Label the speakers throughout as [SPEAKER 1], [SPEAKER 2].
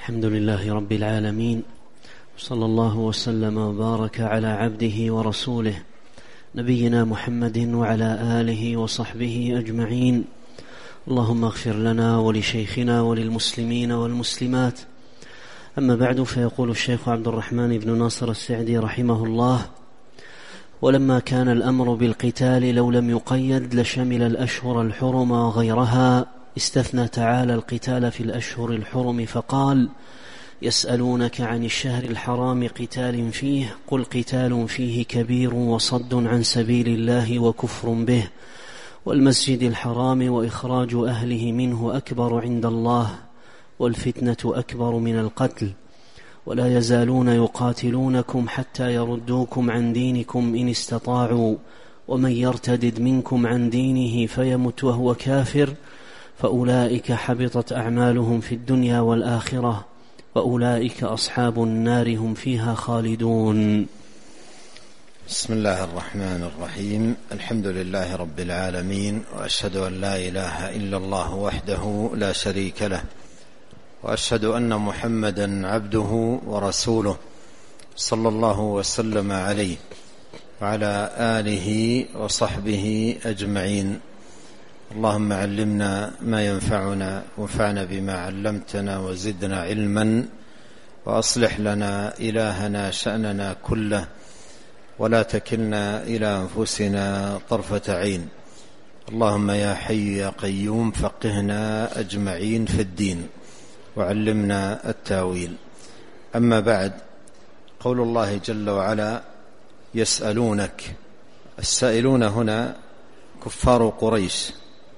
[SPEAKER 1] الحمد لله رب العالمين، صلى الله وسلم وبارك على عبده ورسوله نبينا محمد وعلى آله وصحبه أجمعين. اللهم اغفر لنا ولشيخنا وللمسلمين والمسلمات. أما بعد، فيقول الشيخ عبد الرحمن بن ناصر السعدي رحمه الله: ولما كان الأمر بالقتال لو لم يقيد لشمل الأشهر الحرم وغيرها، استثنى تعالى القتال في الأشهر الحرم فقال: يسألونك عن الشهر الحرام قتال فيه، قل قتال فيه كبير وصد عن سبيل الله وكفر به، والمسجد الحرام وإخراج أهله منه أكبر عند الله، والفتنة أكبر من القتل، ولا يزالون يقاتلونكم حتى يردوكم عن دينكم إن استطاعوا، ومن يرتدد منكم عن دينه فيمت وهو كافر فأولئك حبطت أعمالهم في الدنيا والآخرة، وأولئك أصحاب النار هم فيها خالدون.
[SPEAKER 2] بسم الله الرحمن الرحيم. الحمد لله رب العالمين، وأشهد أن لا إله إلا الله وحده لا شريك له، وأشهد أن محمدا عبده ورسوله صلى الله وسلم عليه وعلى آله وصحبه أجمعين. اللهم علمنا ما ينفعنا، وانفعنا بما علمتنا، وزدنا علما، وأصلح لنا إلهنا شأننا كله، ولا تكلنا إلى أنفسنا طرفة عين. اللهم يا حي يا قيوم فقهنا أجمعين في الدين، وعلمنا التاويل. أما بعد، قول الله جل وعلا: يسألونك. السائلون هنا كفار قريش،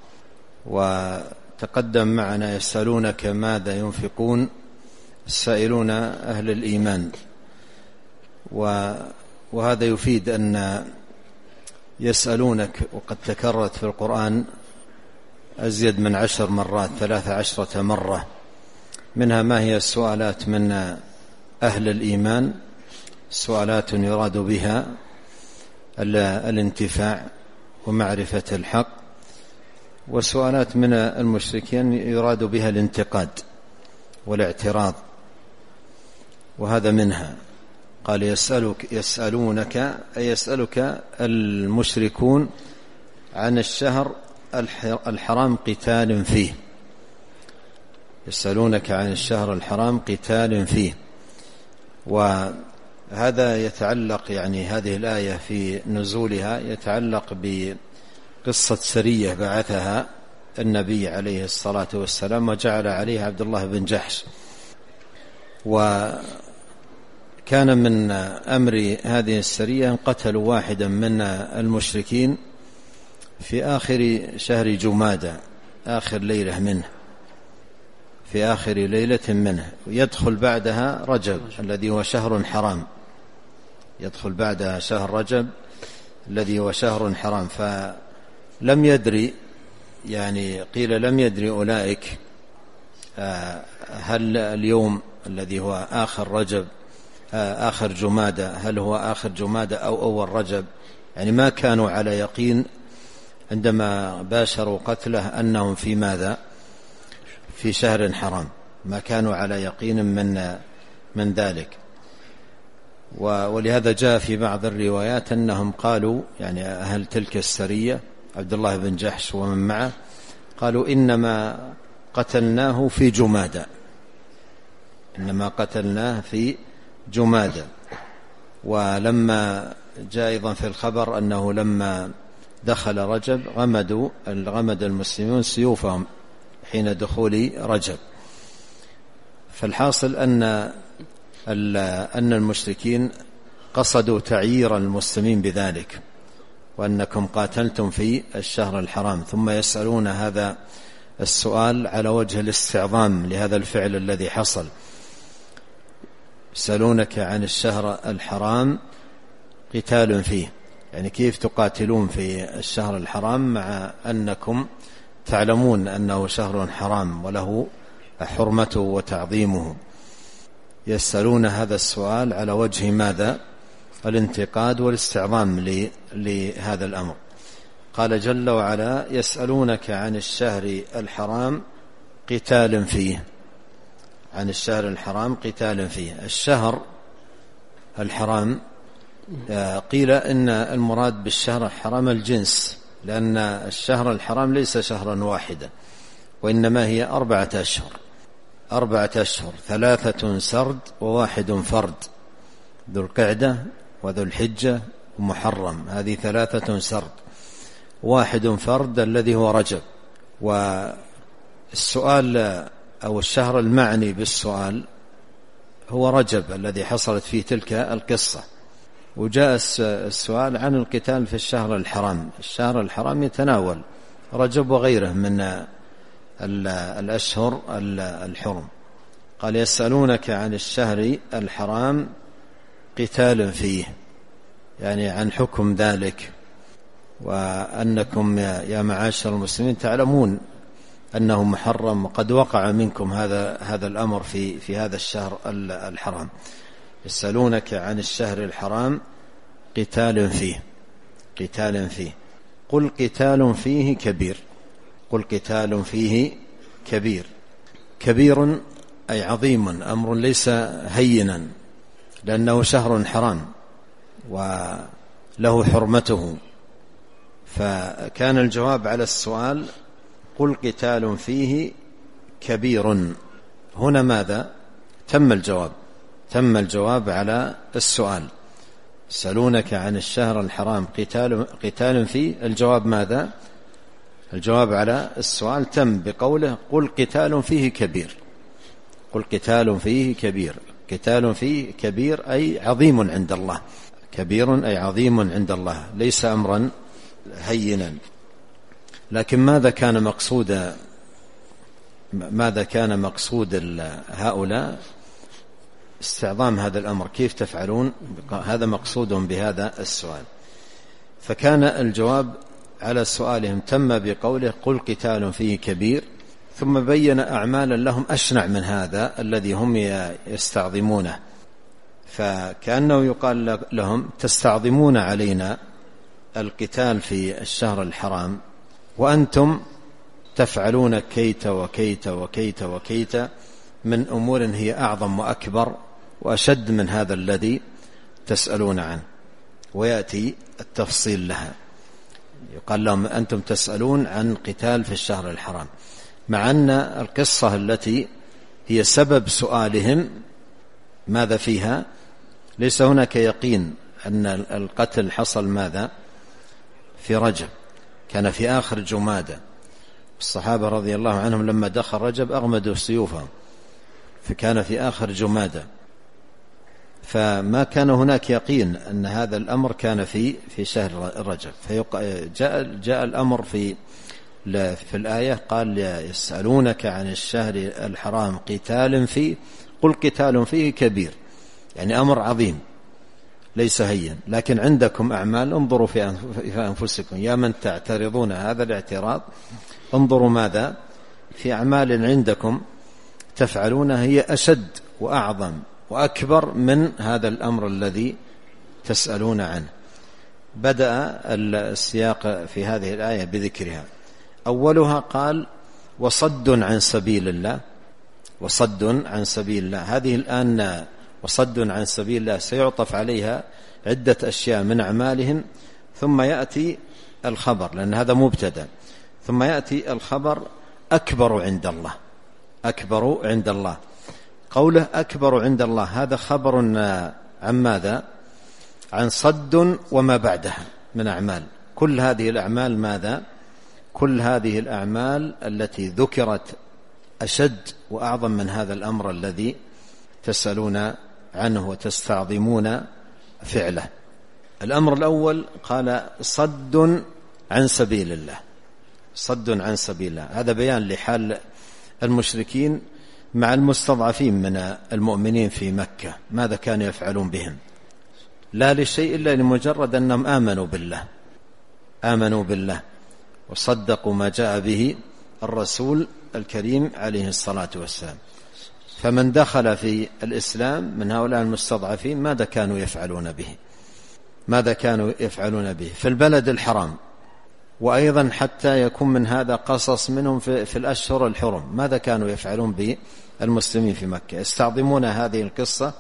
[SPEAKER 2] وتقدم معنا يسألونك ماذا ينفقون، السائلون أهل الإيمان. وهذا يفيد أن يسألونك وقد تكررت في القرآن أزيد من 10 مرات، 13 مرة، منها ما هي السؤالات من أهل الإيمان، سؤالات يراد بها الانتفاع ومعرفة الحق، وسؤالات من المشركين يراد بها الانتقاد والاعتراض، وهذا منها. قال يسألونك، أي يسألك المشركون عن الشهر الحرام قتال فيه. يسألونك عن الشهر الحرام قتال فيه. وهذا يتعلق، يعني هذه الآية في نزولها يتعلق بقصة سرية بعثها النبي عليه الصلاة والسلام، وجعل عليها عبد الله بن جحش. وكان من أمر هذه السرية أن قتلوا واحدا من المشركين في آخر شهر جمادى، آخر ليلة منه، في آخر ليلة منه، يدخل بعدها رجب الذي هو شهر حرام، يدخل بعدها شهر رجب الذي هو شهر حرام. فلم يدري، يعني قيل لم يدري أولئك هل اليوم الذي هو آخر رجب آخر جمادى هل هو آخر جمادى أو أول رجب، يعني ما كانوا على يقين عندما باشروا قتله أنهم في ماذا، في شهر حرام، ما كانوا على يقين من ذلك. ولهذا جاء في بعض الروايات أنهم قالوا، يعني أهل تلك السرية عبد الله بن جحش ومن معه، قالوا إنما قتلناه في جمادى، إنما قتلناه في جمادى. ولما جاء أيضا في الخبر أنه لما دخل رجب غمد المسلمون سيوفهم حين دخول رجب. فالحاصل أن المشركين قصدوا تعيير المسلمين بذلك، وأنكم قاتلتم في الشهر الحرام، ثم يسألون هذا السؤال على وجه الاستعظام لهذا الفعل الذي حصل. يسألونك عن الشهر الحرام قتال فيه، يعني كيف تقاتلون في الشهر الحرام مع أنكم تعلمون أنه شهر حرام وله حرمته وتعظيمه. يسألون هذا السؤال على وجه ماذا؟ الانتقاد والاستعظام لهذا الأمر. قال جل وعلا: يسألونك عن الشهر الحرام قتال فيه. عن الشهر الحرام قتال فيه. الشهر الحرام قيل إن المراد بالشهر الحرام الجنس، لأن الشهر الحرام ليس شهرا واحدا، وإنما هي 4 أشهر، 4 أشهر، 3 سرد و1 فرد، ذو القعدة وذو الحجة ومحرم، هذه 3 سرد، 1 فرد الذي هو رجب. والسؤال أو الشهر المعني بالسؤال هو رجب الذي حصلت فيه تلك القصة، وجاء السؤال عن القتال في الشهر الحرام. الشهر الحرام يتناول رجب وغيره من الأشهر الحرم. قال يسألونك عن الشهر الحرام قتال فيه، يعني عن حكم ذلك، وأنكم يا معاشر المسلمين تعلمون أنه محرم، وقد وقع منكم هذا الأمر في هذا الشهر الحرام. يسألونك عن الشهر الحرام قتال فيه، قتال فيه، قل قتال فيه كبير، قل قتال فيه كبير. كبير أي عظيم، أمر ليس هينا، لأنه شهر حرام وله حرمته. فكان الجواب على السؤال قل قتال فيه كبير. هنا ماذا؟ تم الجواب على السؤال. يسألونك عن الشهر الحرام قتال فيه، الجواب ماذا؟ الجواب على السؤال تم بقوله قل قتال فيه كبير، قل قتال فيه كبير. قتال فيه كبير أي عظيم عند الله، كبير أي عظيم عند الله، ليس أمرا هينا. لكن ماذا كان مقصود هؤلاء؟ استعظام هذا الأمر، كيف تفعلون؟ هذا مقصودهم بهذا السؤال. فكان الجواب على سؤالهم تم بقوله قل قتال فيه كبير، ثم بين أعمالا لهم أشنع من هذا الذي هم يستعظمونه. فكأنه يقال لهم تستعظمون علينا القتال في الشهر الحرام، وأنتم تفعلون كيت وكيت وكيت وكيت من أمور هي أعظم وأكبر وأشد من هذا الذي تسألون عنه. ويأتي التفصيل لها، يقال لهم أنتم تسألون عن قتال في الشهر الحرام، مع أن القصة التي هي سبب سؤالهم ماذا فيها؟ ليس هناك يقين أن القتل حصل ماذا؟ في رجب، كان في آخر جمادة. الصحابة رضي الله عنهم لما دخل رجب أغمدوا سيوفهم، فكان في آخر جمادة، فما كان هناك يقين أن هذا الأمر كان في شهر رجب. فجاء الأمر في الآية قال يسألونك عن الشهر الحرام قتال فيه قل قتال فيه كبير، يعني أمر عظيم ليس هين. لكن عندكم أعمال، انظروا في أنفسكم يا من تعترضون هذا الاعتراض، انظروا ماذا في أعمال عندكم تفعلونها هي أشد وأعظم وأكبر من هذا الأمر الذي تسألون عنه. بدأ السياق في هذه الآية بذكرها. أولها قال وصد عن سبيل الله، وصد عن سبيل الله. هذه الآن وصد عن سبيل الله سيعطف عليها عدة أشياء من أعمالهم، ثم يأتي الخبر، لأن هذا مبتدأ، ثم يأتي الخبر أكبر عند الله، أكبر عند الله. قوله أكبر عند الله هذا خبر عن ماذا؟ عن صد وما بعدها من أعمال. كل هذه الأعمال ماذا؟ كل هذه الأعمال التي ذكرت أشد وأعظم من هذا الأمر الذي تسألون عنه وتستعظمون فعله. الأمر الأول قال صد عن سبيل الله، صد عن سبيل الله، هذا بيان لحال المشركين مع المستضعفين من المؤمنين في مكة، ماذا كانوا يفعلون بهم؟ لا لشيء إلا لمجرد أنهم آمنوا بالله وصدقوا ما جاء به الرسول الكريم عليه الصلاة والسلام. فمن دخل في الإسلام من هؤلاء المستضعفين ماذا كانوا يفعلون به؟ ماذا كانوا يفعلون به في البلد الحرام وأيضا حتى يكون من هذا قصص منهم في الأشهر الحرم. ماذا كانوا يفعلون بالمسلمين في مكة؟ يستعظمون هذه القصة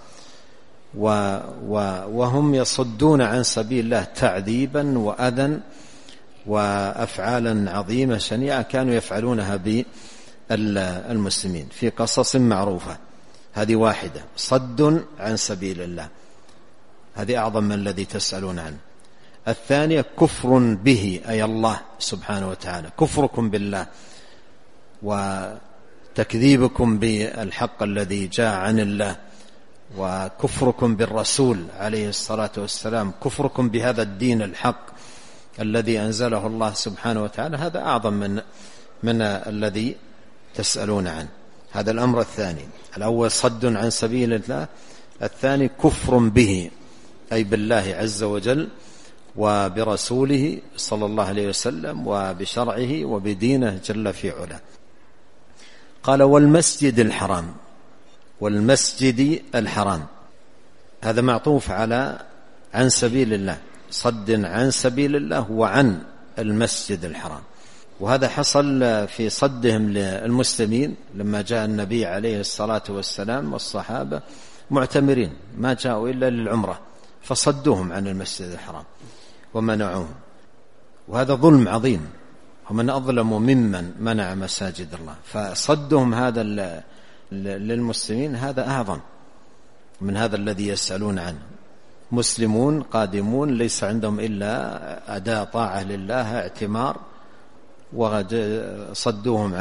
[SPEAKER 2] وهم يصدون عن سبيل الله تعذيبا وأذى وأفعالا عظيمة شنيعة كانوا يفعلونها بالمسلمين في قصص معروفة. هذه واحدة، صد عن سبيل الله، هذه أعظم من الذي تسألون عنه. الثانية كفر به، أي الله سبحانه وتعالى، كفركم بالله وتكذيبكم بالحق الذي جاء عن الله، وكفركم بالرسول عليه الصلاة والسلام، كفركم بهذا الدين الحق الذي أنزله الله سبحانه وتعالى. هذا أعظم من الذي تسألون عنه. هذا الأمر الثاني. الأول صد عن سبيل الله، الثاني كفر به، أي بالله عز وجل وبرسوله صلى الله عليه وسلم وبشرعه وبدينه جل في علاه. قال والمسجد الحرام، والمسجد الحرام، هذا معطوف على عن سبيل الله، صد عن سبيل الله وعن المسجد الحرام. وهذا حصل في صدهم للمسلمين لما جاء النبي عليه الصلاة والسلام والصحابة معتمرين ما جاءوا إلا للعمرة، فصدوهم عن المسجد الحرام ومنعوهم، وهذا ظلم عظيم، ومن أظلم ممن منع مساجد الله. فصدهم هذا للمسلمين هذا أعظم من هذا الذي يسألون عنه. مسلمون قادمون ليس عندهم إلا أداء طاعة لله، اعتمار، وصدوهم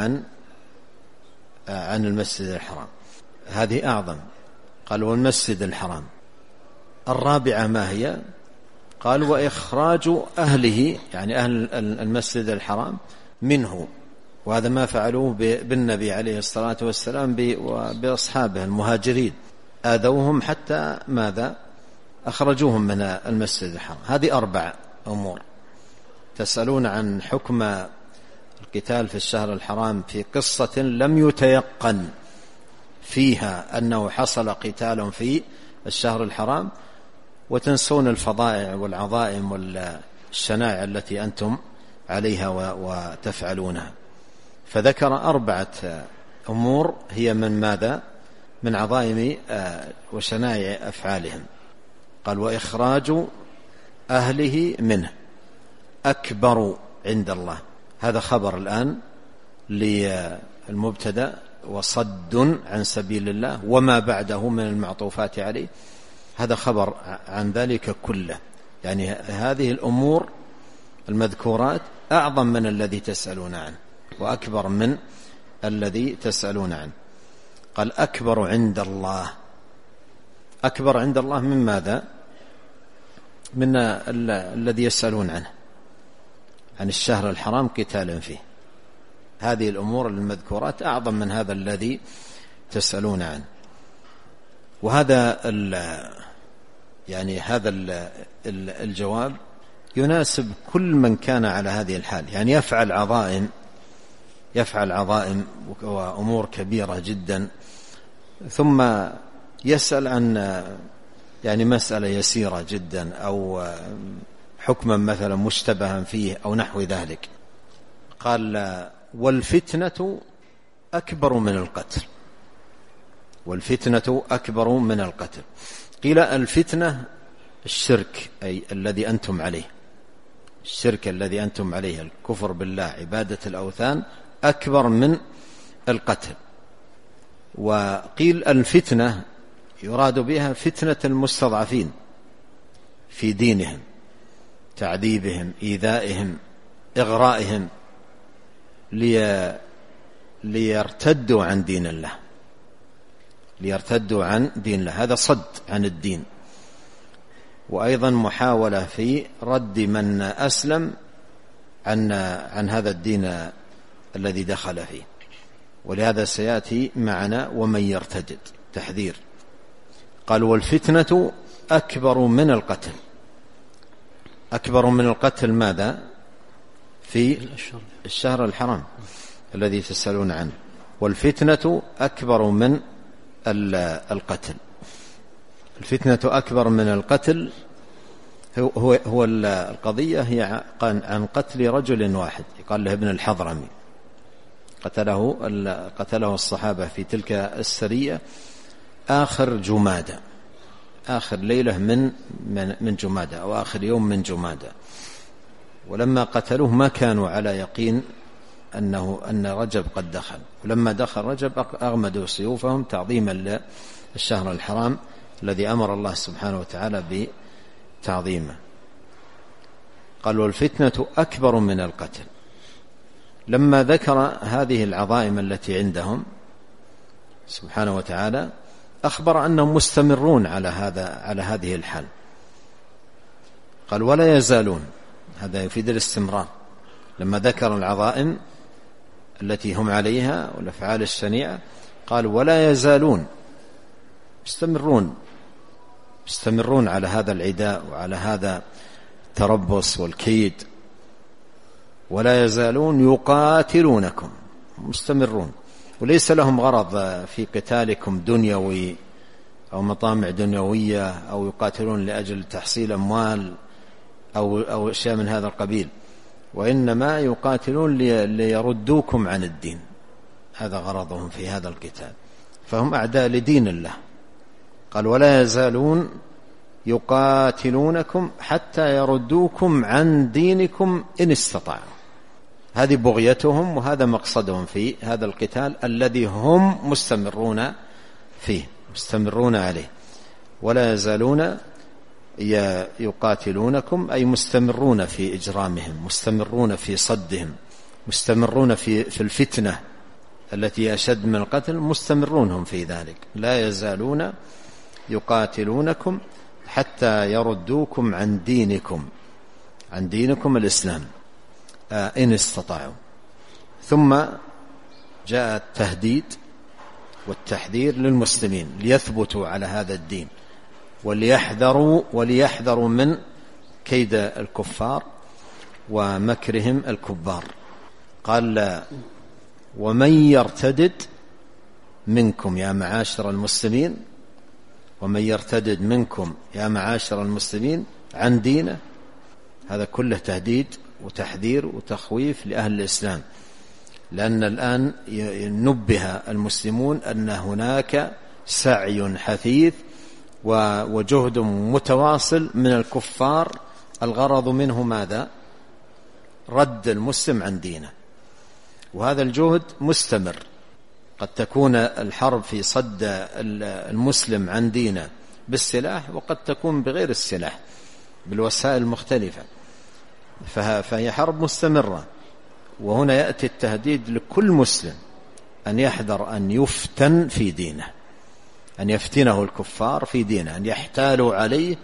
[SPEAKER 2] عن المسجد الحرام، هذه أعظم. قال والمسجد الحرام. الرابعة ما هي؟ قال وإخراج أهله، يعني أهل المسجد الحرام منه، وهذا ما فعلوه بالنبي عليه الصلاة والسلام وبأصحابه المهاجرين، آذوهم حتى ماذا؟ أخرجوهم من المسجد الحرام. هذه 4 أمور. تسألون عن حكم القتال في الشهر الحرام في قصة لم يتيقن فيها أنه حصل قتال في الشهر الحرام، وتنسون الفضائع والعظائم والشنائع التي أنتم عليها وتفعلونها. فذكر 4 أمور هي من ماذا؟ من عظائم وشنائع أفعالهم. قال وإخراج أهله منه أكبر عند الله، هذا خبر الآن للمبتدأ، وصد عن سبيل الله وما بعده من المعطوفات عليه، هذا خبر عن ذلك كله. يعني هذه الأمور المذكورات أعظم من الذي تسألون عنه وأكبر من الذي تسألون عنه. قال أكبر عند الله. أكبر عند الله من ماذا؟ من الذي يسألون عنه، عن الشهر الحرام قتالا فيه. هذه الأمور المذكورات أعظم من هذا الذي تسألون عنه. وهذا يعني هذا الجواب يناسب كل من كان على هذه الحال، يعني يفعل عظائم وأمور كبيرة جدا، ثم يسأل عن يعني مسألة يسيرة جدا أو حكما مثلا مشتبها فيه أو نحو ذلك. قال والفتنة أكبر من القتل. والفتنة أكبر من القتل. قيل الفتنة الشرك، أي الذي أنتم عليه، الشرك الذي أنتم عليه، الكفر بالله، عبادة الأوثان، أكبر من القتل. وقيل الفتنة يراد بها فتنة المستضعفين في دينهم، تعذيبهم، إيذائهم، إغرائهم، ليرتدوا عن دين الله، ليرتدوا عن دين الله، هذا صد عن الدين. وأيضا محاولة في رد من أسلم عن هذا الدين الذي دخل فيه. ولهذا سيأتي معنا ومن يرتد، تحذير. قال والفتنة أكبر من القتل. أكبر من القتل ماذا؟ في الشهر الحرام الذي تسألون عنه. والفتنة أكبر من القتل. الفتنة أكبر من القتل هو القضية هي عن قتل رجل واحد يقال له ابن الحضرمي، قتله الصحابة في تلك السرية آخر جمادة، آخر ليلة من جمادة أو آخر يوم من جمادة. ولما قتلوه ما كانوا على يقين أن رجب قد دخل، ولما دخل رجب أغمدوا سيوفهم تعظيما للشهر الحرام الذي أمر الله سبحانه وتعالى بتعظيمه. قال والفتنة أكبر من القتل. لما ذكر هذه العظائم التي عندهم سبحانه وتعالى أخبر أنهم مستمرون على هذه الحال. قال ولا يزالون، هذا يفيد الاستمرار. لما ذكر العظائم التي هم عليها والأفعال الشنيعة قال ولا يزالون، مستمرون على هذا العداء وعلى هذا التربص والكيد. ولا يزالون يقاتلونكم، مستمرون، وليس لهم غرض في قتالكم دنيوي أو مطامع دنيوية أو يقاتلون لأجل تحصيل أموال أو أشياء من هذا القبيل، وإنما يقاتلون ليردوكم عن الدين، هذا غرضهم في هذا القتال، فهم أعداء لدين الله. قال ولا يزالون يقاتلونكم حتى يردوكم عن دينكم إن استطاعوا. هذه بغيتهم وهذا مقصدهم في هذا القتال الذي هم مستمرون فيه، مستمرون عليه. ولا يزالون يقاتلونكم أي مستمرون في إجرامهم، مستمرون في صدهم، مستمرون في الفتنة التي أشد من القتل، مستمرون هم في ذلك. لا يزالون يقاتلونكم حتى يردوكم عن دينكم الإسلام إن استطاعوا. ثم جاء التهديد والتحذير للمسلمين ليثبتوا على هذا الدين وليحذروا من كيد الكفار ومكرهم الكبار. قال ومن يرتدد منكم يا معاشر المسلمين، ومن يرتدد منكم يا معاشر المسلمين عن دينه، هذا كله تهديد وتحذير وتخويف لأهل الإسلام، لأن الآن نبه المسلمون أن هناك سعي حثيث وجهد متواصل من الكفار، الغرض منه ماذا؟ رد المسلم عن دينه، وهذا الجهد مستمر. قد تكون الحرب في صد المسلم عن دينه بالسلاح، وقد تكون بغير السلاح بالوسائل المختلفة، فهي حرب مستمرة. وهنا يأتي التهديد لكل مسلم أن يحذر أن يفتن في دينه، أن يفتنه الكفار في دينه، أن يحتالوا عليه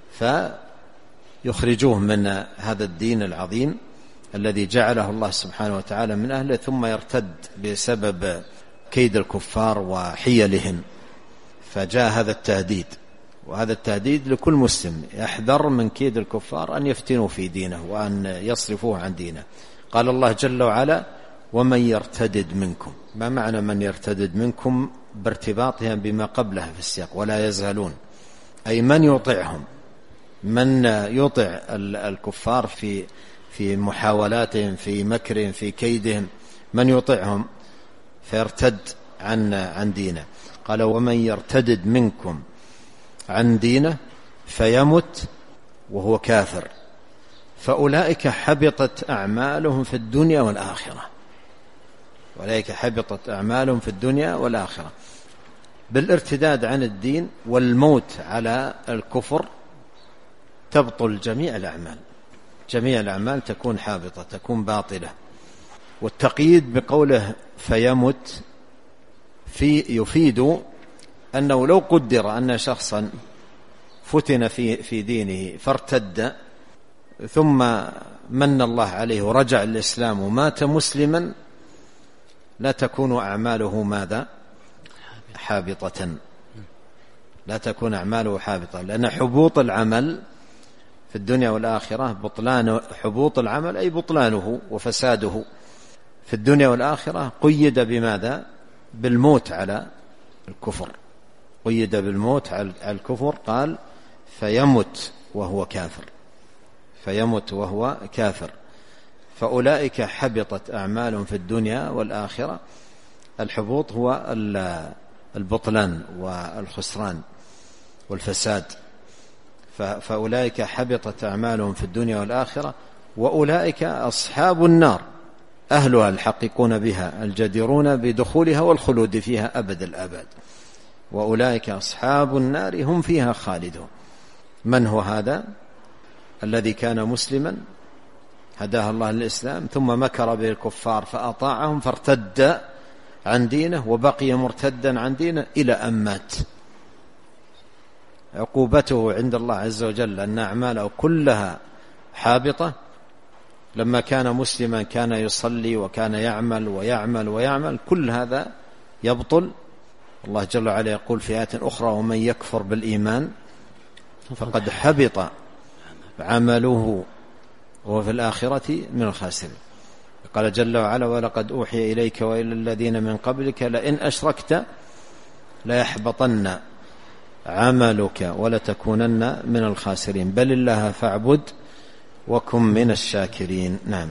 [SPEAKER 2] فيخرجوه من هذا الدين العظيم الذي جعله الله سبحانه وتعالى من أهله، ثم يرتد بسبب كيد الكفار وحيلهم. فجاء هذا التهديد، وهذا التهديد لكل مسلم يحذر من كيد الكفار أن يفتنوا في دينه وأن يصرفوه عن دينه. قال الله جل وعلا ومن يرتدد منكم. ما معنى من يرتدد منكم؟ بارتباطها بما قبلها في السياق. ولا يزالون أي من يطعهم، من يطع الكفار في محاولاتهم، في مكرهم، في كيدهم، من يطعهم فيرتد عن دينه. قال ومن يرتدد منكم عن دينه فيمت وهو كافر فأولئك حبطت أعمالهم في الدنيا والآخرة. أولئك حبطت أعمالهم في الدنيا والآخرة. بالارتداد عن الدين والموت على الكفر تبطل جميع الأعمال، جميع الأعمال تكون حابطة، تكون باطلة. والتقييد بقوله فيمت يفيد أنه لو قدر أن شخصا فتن في دينه فارتد ثم من الله عليه ورجع الإسلام ومات مسلما، لا تكون أعماله ماذا؟ حابطة، لا تكون أعماله حابطة، لأن حبوط العمل في الدنيا والآخرة حبوط العمل أي بطلانه وفساده في الدنيا والآخرة قيد بماذا؟ بالموت على الكفر، قيد بالموت على الكفر. قال فيمت وهو كافر. فيمت وهو كافر، فأولئك حبطت أعمالهم في الدنيا والآخرة. الحبوط هو البطلان والخسران والفساد، فأولئك حبطت أعمالهم في الدنيا والآخرة، وأولئك أصحاب النار أهلها الحقيقون بها الجديرون بدخولها والخلود فيها أبد الآباد، وأولئك أصحاب النار هم فيها خالدون. من هو هذا؟ الذي كان مسلما هداه الله للإسلام ثم مكر به الكفار فأطاعهم فارتد عن دينه وبقي مرتدا عن دينه إلى أن مات. عقوبته عند الله عز وجل أن أعماله كلها حابطة. لما كان مسلما كان يصلي وكان يعمل ويعمل ويعمل، كل هذا يبطل. الله جل وعلا يقول في آيات أخرى: ومن يكفر بالإيمان فقد حبط عمله وهو في الآخرة من الخاسرين. قال جل وعلا: ولقد أوحي إليك وإلى الذين من قبلك لئن أشركت ليحبطن عملك ولتكونن من الخاسرين بل الله فاعبد وكن من الشاكرين. نعم.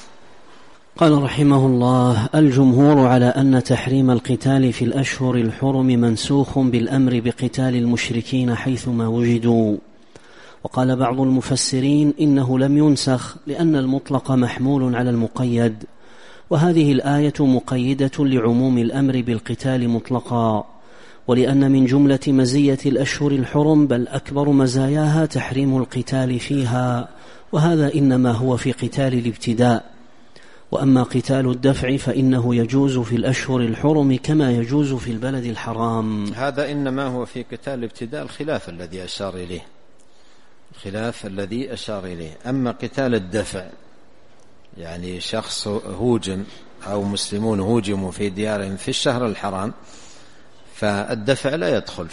[SPEAKER 1] قال رحمه الله: الجمهور على أن تحريم القتال في الأشهر الحرم منسوخ بالأمر بقتال المشركين حيثما وجدوا. وقال بعض المفسرين إنه لم ينسخ لأن المطلق محمول على المقيد، وهذه الآية مقيدة لعموم الأمر بالقتال مطلقا، ولأن من جملة مزية الأشهر الحرم بل أكبر مزاياها تحريم القتال فيها، وهذا إنما هو في قتال الابتداء. وأما قتال الدفع فإنه يجوز في الأشهر الحرم كما يجوز في البلد الحرام.
[SPEAKER 2] هذا إنما هو في قتال الابتداء، الخلاف الذي أشار إليه، الخلاف الذي أشار إليه. أما قتال الدفع يعني شخص هوجم أو مسلمون هوجموا في ديارهم في الشهر الحرام، فالدفع لا يدخل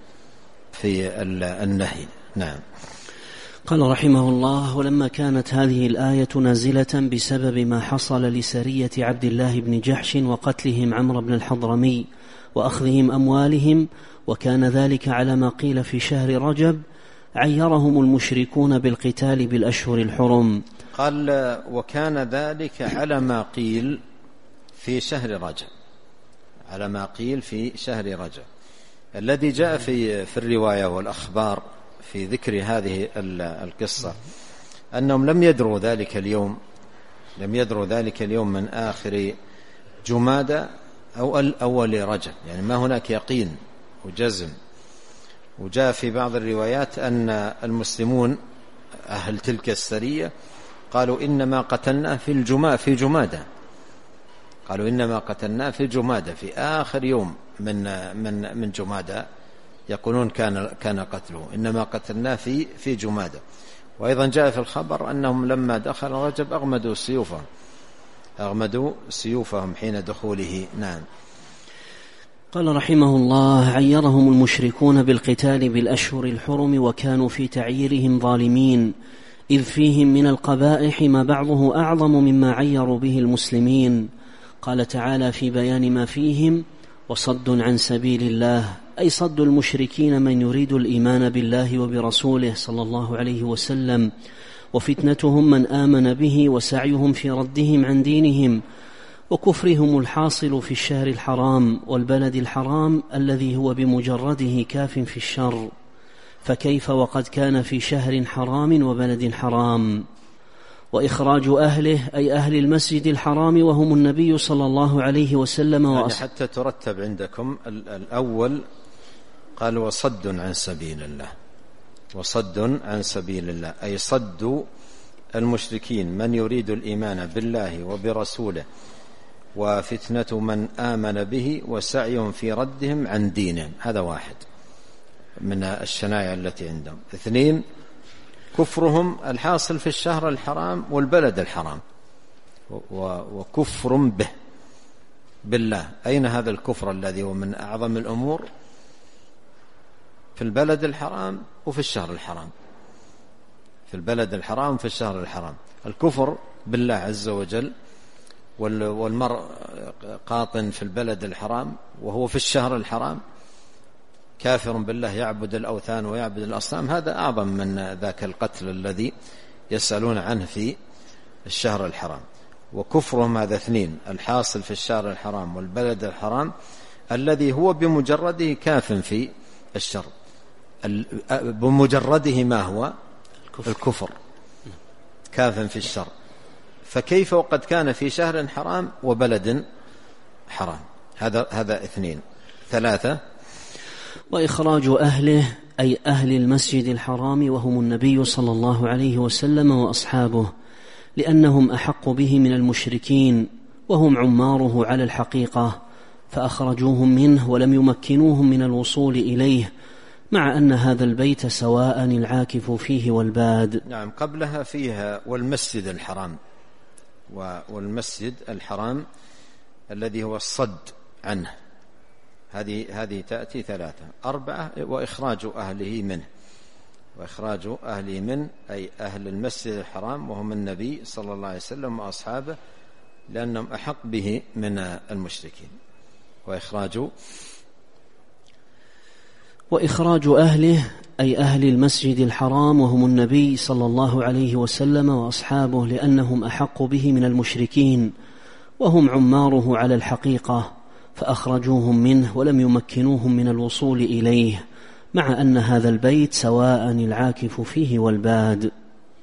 [SPEAKER 2] في النهي. نعم.
[SPEAKER 1] قال رحمه الله: ولما كانت هذه الآية نازلة بسبب ما حصل لسرية عبد الله بن جحش وقتلهم عمرو بن الحضرمي وأخذهم أموالهم، وكان ذلك على ما قيل في شهر رجب، عيرهم المشركون بالقتال بالأشهر الحرم.
[SPEAKER 2] قال: وكان ذلك على ما قيل في شهر رجب، على ما قيل في شهر رجب. الذي جاء في الرواية والأخبار في ذكر هذه القصة أنهم لم يدروا ذلك اليوم من آخر جمادى أو الأول رجب، يعني ما هناك يقين وجزم. وجاء في بعض الروايات أن المسلمون أهل تلك السرية قالوا: إنما قتلناه في جمادى، قالوا: إنما قتلناه في جمادى، في آخر يوم من جمادى يقولون كان قتله، إنما قتلناه في جمادى. وأيضا جاء في الخبر أنهم لما دخل رجب أغمدوا سيوفهم حين دخوله. نعم.
[SPEAKER 1] قال رحمه الله: عيرهم المشركون بالقتال بالأشهر الحرم، وكانوا في تعييرهم ظالمين، إذ فيهم من القبائح ما بعضه أعظم مما عيروا به المسلمين. قال تعالى في بيان ما فيهم: وصد عن سبيل الله، أي صد المشركين من يريد الإيمان بالله وبرسوله صلى الله عليه وسلم، وفتنتهم من آمن به، وسعيهم في ردهم عن دينهم، وكفرهم الحاصل في الشهر الحرام والبلد الحرام الذي هو بمجرده كاف في الشر، فكيف وقد كان في شهر حرام وبلد حرام. وإخراج أهله أي أهل المسجد الحرام وهم النبي صلى الله عليه وسلم
[SPEAKER 2] يعني حتى ترتب عندكم الأول قال: وصد عن سبيل الله، وصد عن سبيل الله أي صد المشركين من يريد الإيمان بالله وبرسوله، وفتنة من آمن به، وسعيهم في ردهم عن دينهم. هذا واحد من الشنائع التي عندهم. 2 كفرهم الحاصل في الشهر الحرام والبلد الحرام، وكفر به بالله. أين هذا الكفر الذي هو من أعظم الأمور؟ في البلد الحرام وفي الشهر الحرام، في البلد الحرام وفي الشهر الحرام. الكفر بالله عز وجل، والمرء قاطن في البلد الحرام وهو في الشهر الحرام كافر بالله، يعبد الأوثان ويعبد الأصنام، هذا أعظم من ذاك القتل الذي يسألون عنه في الشهر الحرام. وكفرهم هذا اثنين: الحاصل في الشهر الحرام والبلد الحرام الذي هو بمجرده كاف في الشر. بمجرده ما هو؟ الكفر كاف في الشر. فكيف وقد كان في شهر حرام وبلد حرام؟ هذا اثنين. ثلاثة:
[SPEAKER 1] وإخراج أهله أي أهل المسجد الحرام وهم النبي صلى الله عليه وسلم وأصحابه، لأنهم أحق به من المشركين وهم عماره على الحقيقة، فأخرجوهم منه ولم يمكنوهم من الوصول إليه، مع أن هذا البيت سواء العاكف فيه والباد.
[SPEAKER 2] نعم، قبلها فيها والمسجد الحرام، والمسجد الحرام الذي هو الصد عنه، هذه تأتي ثلاثة. أربعة: وإخراج أهله منه. وإخراج أهله منه أي أهل المسجد الحرام وهم النبي صلى الله عليه وسلم وأصحابه، لأنهم أحق به من المشركين.
[SPEAKER 1] وإخراج أهله أي أهل المسجد الحرام وهم النبي صلى الله عليه وسلم وأصحابه، لأنهم أحق به من المشركين وهم عماره على الحقيقة، فأخرجوهم منه ولم يمكنوهم من الوصول إليه، مع أن هذا البيت سواء العاكف فيه والباد.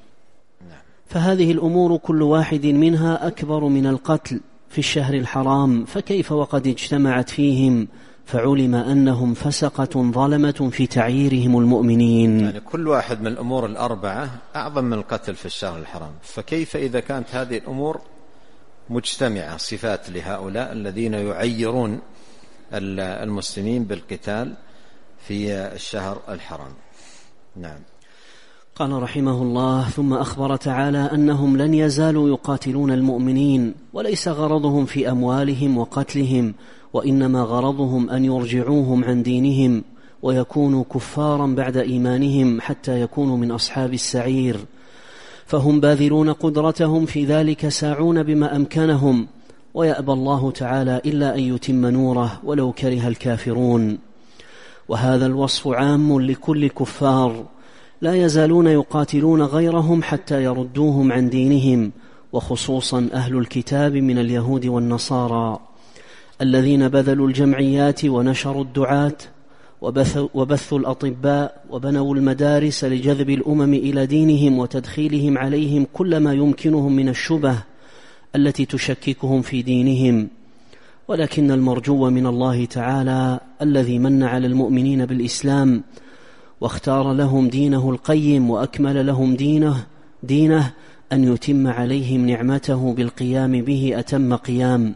[SPEAKER 1] فهذه الأمور كل واحد منها أكبر من القتل في الشهر الحرام، فكيف وقد اجتمعت فيهم فعلم أنهم فسقة ظلمة في تعييرهم المؤمنين.
[SPEAKER 2] يعني كل واحد من الأمور الأربعة أعظم من القتل في الشهر الحرام، فكيف إذا كانت هذه الأمور مجتمعة صفات لهؤلاء الذين يعيرون المسلمين بالقتال في الشهر الحرام؟ نعم.
[SPEAKER 1] قال رحمه الله: ثم أخبر تعالى أنهم لن يزالوا يقاتلون المؤمنين، وليس غرضهم في أموالهم وقتلهم، وإنما غرضهم أن يرجعوهم عن دينهم ويكونوا كفارا بعد إيمانهم حتى يكونوا من أصحاب السعير، فهم باذلون قدرتهم في ذلك ساعون بما أمكنهم، ويأبى الله تعالى إلا أن يتم نوره ولو كره الكافرون. وهذا الوصف عام لكل كفار، لا يزالون يقاتلون غيرهم حتى يردوهم عن دينهم، وخصوصا أهل الكتاب من اليهود والنصارى الذين بذلوا الجمعيات ونشروا الدعاة وبثوا الأطباء وبنوا المدارس لجذب الأمم إلى دينهم وتدخيلهم عليهم كل ما يمكنهم من الشبه التي تشككهم في دينهم. ولكن المرجو من الله تعالى الذي من على المؤمنين بالإسلام واختار لهم دينه القيم وأكمل لهم دينه أن يتم عليهم نعمته بالقيام به أتم قيام،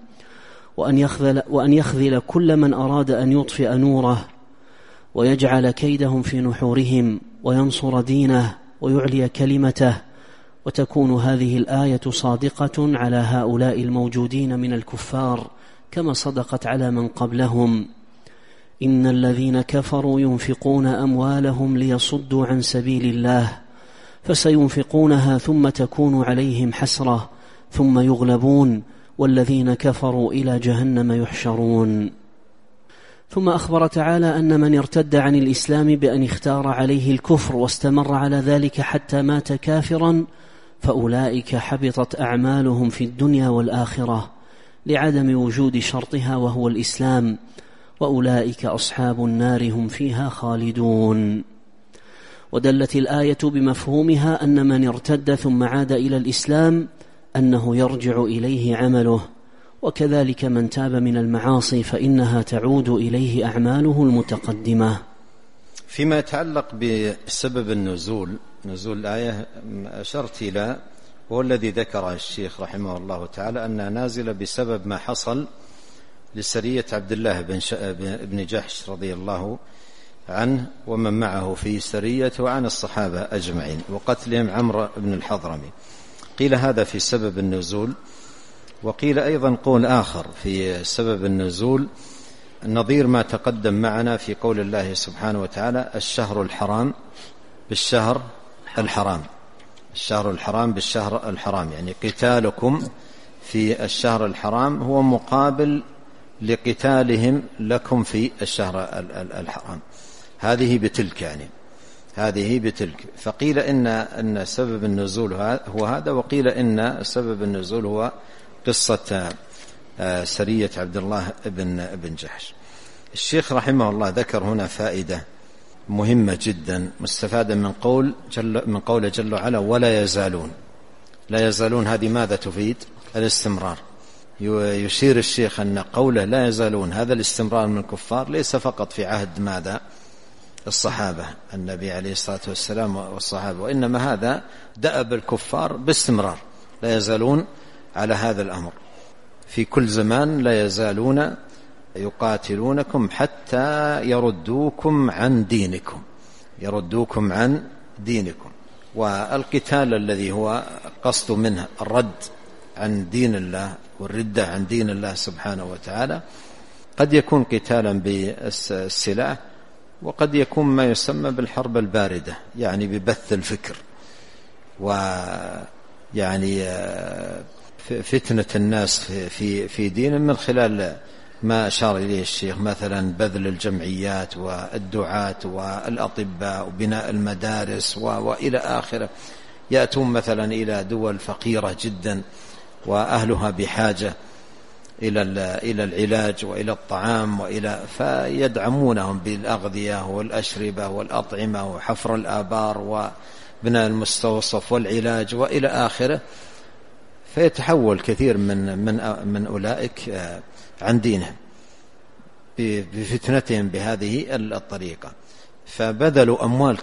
[SPEAKER 1] وأن يخذل كل من أراد أن يطفئ نوره ويجعل كيدهم في نحورهم وينصر دينه ويعلي كلمته. وتكون هذه الآية صادقة على هؤلاء الموجودين من الكفار كما صدقت على من قبلهم: إن الذين كفروا ينفقون أموالهم ليصدوا عن سبيل الله فسينفقونها ثم تكون عليهم حسرة ثم يغلبون والذين كفروا إلى جهنم يحشرون. ثم أخبر تعالى أن من ارتد عن الإسلام بأن اختار عليه الكفر واستمر على ذلك حتى مات كافرا فأولئك حبطت أعمالهم في الدنيا والآخرة لعدم وجود شرطها وهو الإسلام، وأولئك أصحاب النار هم فيها خالدون. ودلت الآية بمفهومها أن من ارتد ثم عاد إلى الإسلام أنه يرجع إليه عمله، وكذلك من تاب من المعاصي فإنها تعود إليه أعماله المتقدمة.
[SPEAKER 2] فيما يتعلق بسبب نزول الآية أشرت إلى هو الذي ذكره الشيخ رحمه الله تعالى أنها نازلة بسبب ما حصل لسرية عبد الله بن جحش رضي الله عنه ومن معه في سرية وعن الصحابة أجمعين وقتلهم عمرو بن الحضرمي. قيل هذا في سبب النزول، وقيل أيضا قول آخر في سبب النزول نظير ما تقدم معنا في قول الله سبحانه وتعالى: الشهر الحرام بالشهر الحرام، الشهر الحرام بالشهر الحرام، يعني قتالكم في الشهر الحرام هو مقابل لقتالهم لكم في الشهر الحرام. هذه بتلك، يعني هذه بتلك. فقيل إن سبب النزول هو هذا، وقيل إن سبب النزول هو قصة سرية عبد الله بن جحش. الشيخ رحمه الله ذكر هنا فائدة مهمة جدا مستفادة من قول جل وعلا ولا يزالون. لا يزالون هذه ماذا تفيد؟ الاستمرار. يشير الشيخ أن قوله لا يزالون هذا الاستمرار من الكفار ليس فقط في عهد ماذا؟ الصحابة، النبي عليه الصلاة والسلام والصحابة، وإنما هذا دأب الكفار باستمرار، لا يزالون على هذا الأمر في كل زمان، لا يزالون يقاتلونكم حتى يردوكم عن دينكم. والقتال الذي هو قصد منه الرد عن دين الله والردة عن دين الله سبحانه وتعالى قد يكون قتالا بالسلاح، وقد يكون ما يسمى بالحرب الباردة، يعني ببث الفكر ويعني فتنة الناس في دين من خلال ما أشار إليه الشيخ، مثلا بذل الجمعيات والدعاة والأطباء وبناء المدارس وإلى آخره. يأتون مثلا إلى دول فقيرة جدا وأهلها بحاجة إلى العلاج وإلى الطعام فيدعمونهم بالأغذية والأشربة والأطعمة وحفر الآبار وبناء المستوصف والعلاج وإلى آخره، فيتحول كثير من أولئك عن دينهم بفتنتهم بهذه الطريقة، فبذلوا أموال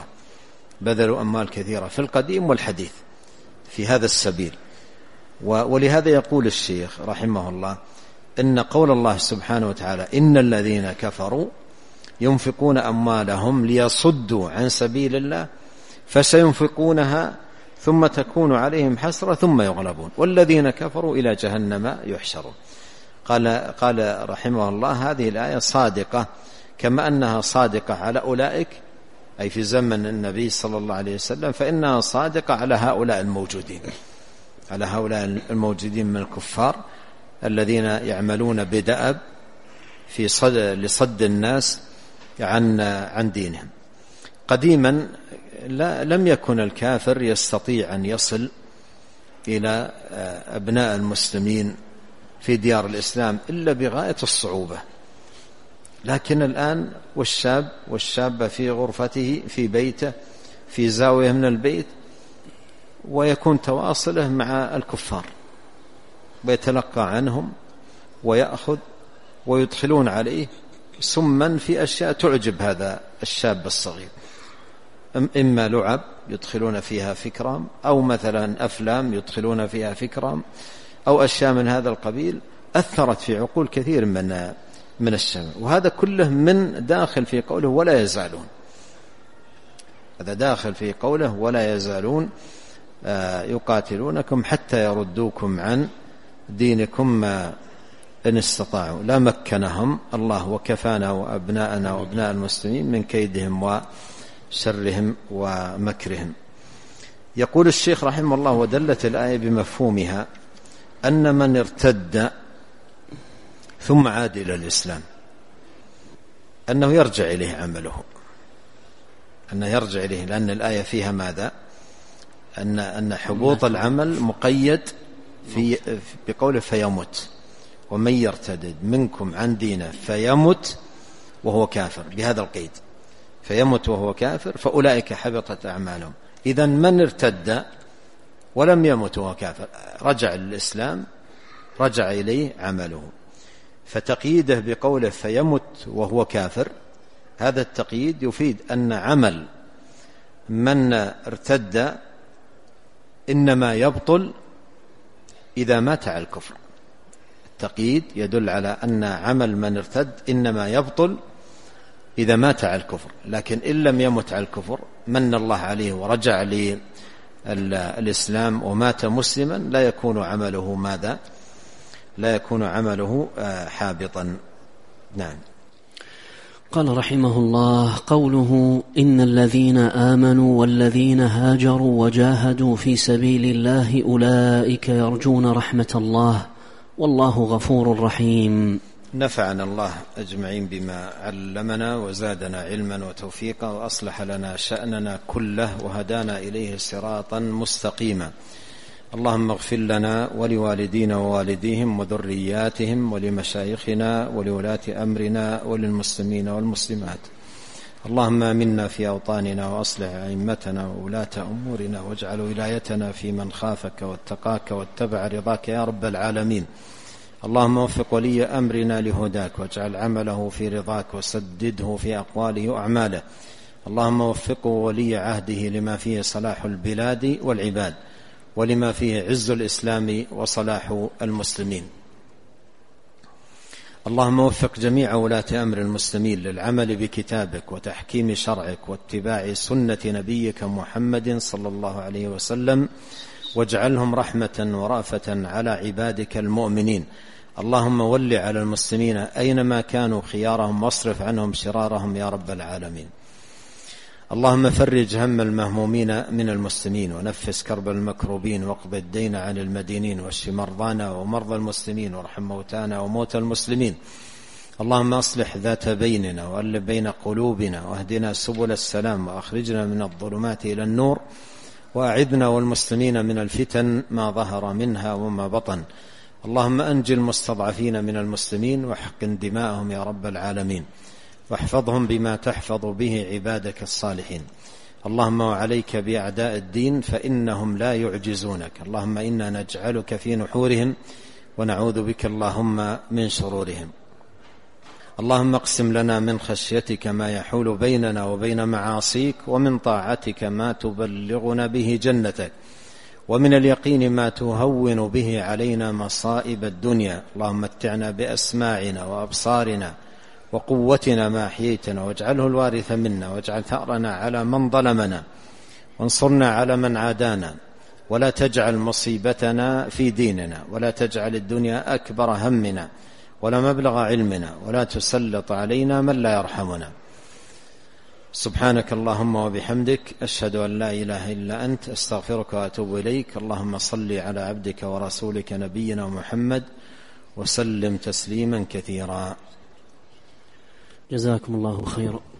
[SPEAKER 2] كثيرة في القديم والحديث في هذا السبيل. ولهذا يقول الشيخ رحمه الله إن قول الله سبحانه وتعالى إن الذين كفروا ينفقون أموالهم ليصدوا عن سبيل الله فسينفقونها ثم تكون عليهم حسرة ثم يغلبون والذين كفروا إلى جهنم يحشرون. قال رحمه الله هذه الآية صادقة كما أنها صادقة على أولئك أي في زمن النبي صلى الله عليه وسلم، فإنها صادقة على هؤلاء الموجودين من الكفار الذين يعملون بدأب لصد الناس عن دينهم. قديما لم يكن الكافر يستطيع أن يصل إلى أبناء المسلمين في ديار الإسلام إلا بغاية الصعوبة، لكن الآن والشاب في غرفته في بيته في زاوية من البيت ويكون تواصله مع الكفار ويتلقى عنهم ويأخذ ويدخلون عليه سما في أشياء تعجب هذا الشاب الصغير، إما لعب يدخلون فيها فكرام أو مثلا أفلام يدخلون فيها فكرام أو أشياء من هذا القبيل أثرت في عقول كثير من الشباب. وهذا كله من داخل في قوله ولا يزالون، هذا داخل في قوله ولا يزالون يقاتلونكم حتى يردوكم عن دينكم إن استطاعوا. لا مكنهم الله وكفانا وأبناءنا وأبناء المسلمين من كيدهم وشرهم ومكرهم. يقول الشيخ رحمه الله ودلت الآية بمفهومها أن من ارتد ثم عاد إلى الإسلام أنه يرجع إليه عمله، لأن الآية فيها ماذا؟ أن حبوط العمل مقيد بقوله فيمت، ومن يرتد منكم عن دينه فيمت وهو كافر، بهذا القيد فيمت وهو كافر فأولئك حبطت أعمالهم. إذن من ارتد ولم يمت وهو كافر رجع للإسلام رجع إليه عمله، فتقييده بقوله فيمت وهو كافر هذا التقييد يفيد أن عمل من ارتد إنما يبطل إذا مات على الكفر. التقييد يدل على أن عمل من ارتد إنما يبطل إذا مات على الكفر، لكن إن لم يمت على الكفر من الله عليه ورجع للإسلام ومات مسلما لا يكون عمله ماذا؟ لا يكون عمله حابطا. نعم.
[SPEAKER 1] قال رحمه الله قوله إن الذين آمنوا والذين هاجروا وجاهدوا في سبيل الله أولئك يرجون رحمة الله والله غفور رحيم.
[SPEAKER 2] نفعنا الله أجمعين بما علمنا وزادنا علما وتوفيقا وأصلح لنا شأننا كله وهدانا إليه صراطا مستقيما. اللهم اغفر لنا ولوالدينا ووالديهم وذرياتهم ولمشايخنا ولولاة أمرنا وللمسلمين والمسلمات. اللهم آمنا في أوطاننا وأصلح أئمتنا وولاة أمورنا واجعل ولايتنا في من خافك واتقاك واتبع رضاك يا رب العالمين. اللهم وفق ولي أمرنا لهداك واجعل عمله في رضاك وسدده في أقواله وأعماله. اللهم وفقه ولي عهده لما فيه صلاح البلاد والعباد ولما فيه عز الإسلام وصلاح المسلمين. اللهم وفق جميع ولاة أمر المسلمين للعمل بكتابك وتحكيم شرعك واتباع سنة نبيك محمد صلى الله عليه وسلم واجعلهم رحمة ورأفة على عبادك المؤمنين. اللهم ول على المسلمين أينما كانوا خيارهم واصرف عنهم شرارهم يا رب العالمين. اللهم فرج هم المهمومين من المسلمين ونفس كرب المكروبين واقض الدين عن المدينين واشف مرضانا ومرضى المسلمين وارحم موتانا وموتى المسلمين. اللهم أصلح ذات بيننا وألف بين قلوبنا واهدنا سبل السلام وأخرجنا من الظلمات إلى النور وأعذنا والمسلمين من الفتن ما ظهر منها وما بطن. اللهم أنجي المستضعفين من المسلمين واحقن دماءهم يا رب العالمين واحفظهم بما تحفظ به عبادك الصالحين. اللهم وعليك بأعداء الدين فإنهم لا يعجزونك. اللهم إنا نجعلك في نحورهم ونعوذ بك اللهم من شرورهم. اللهم اقسم لنا من خشيتك ما يحول بيننا وبين معاصيك ومن طاعتك ما تبلغنا به جنتك ومن اليقين ما تهون به علينا مصائب الدنيا. اللهم متعنا بأسماعنا وأبصارنا وقوتنا ما أحييتنا واجعله الوارث منا واجعل ثأرنا على من ظلمنا وانصرنا على من عادانا ولا تجعل مصيبتنا في ديننا ولا تجعل الدنيا أكبر همنا ولا مبلغ علمنا ولا تسلط علينا من لا يرحمنا. سبحانك اللهم وبحمدك أشهد أن لا إله إلا أنت أستغفرك وأتوب إليك. اللهم صل على عبدك ورسولك نبينا محمد وسلم تسليما كثيرا.
[SPEAKER 1] جزاكم الله خيرا.